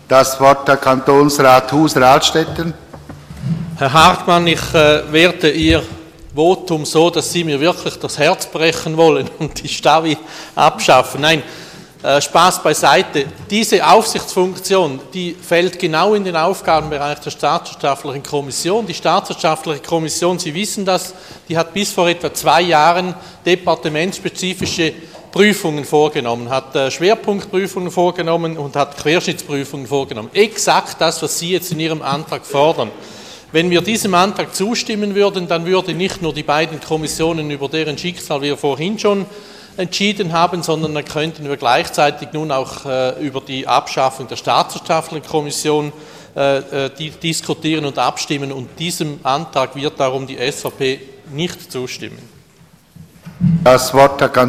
Das Wort der Kantonsrat Hus-Radstetten. Herr Hartmann, ich werte Ihr Votum so, dass Sie mir wirklich das Herz brechen wollen und die Stavi abschaffen. Nein, Spaß beiseite. Diese Aufsichtsfunktion, die fällt genau in den Aufgabenbereich der Staatswirtschaftlichen Kommission. Die Staatswirtschaftliche Kommission, Sie wissen das, die hat bis vor etwa 2 Jahren departementsspezifische Prüfungen vorgenommen, hat Schwerpunktprüfungen vorgenommen und hat Querschnittsprüfungen vorgenommen. Exakt das, was Sie jetzt in Ihrem Antrag fordern. Wenn wir diesem Antrag zustimmen würden, dann würde nicht nur die beiden Kommissionen, über deren Schicksal wir vorhin schon entschieden haben, sondern dann könnten wir gleichzeitig nun auch über die Abschaffung der Staatswirtschaftlichen Kommission diskutieren und abstimmen. Und diesem Antrag wird darum die SVP nicht zustimmen. Das Wort der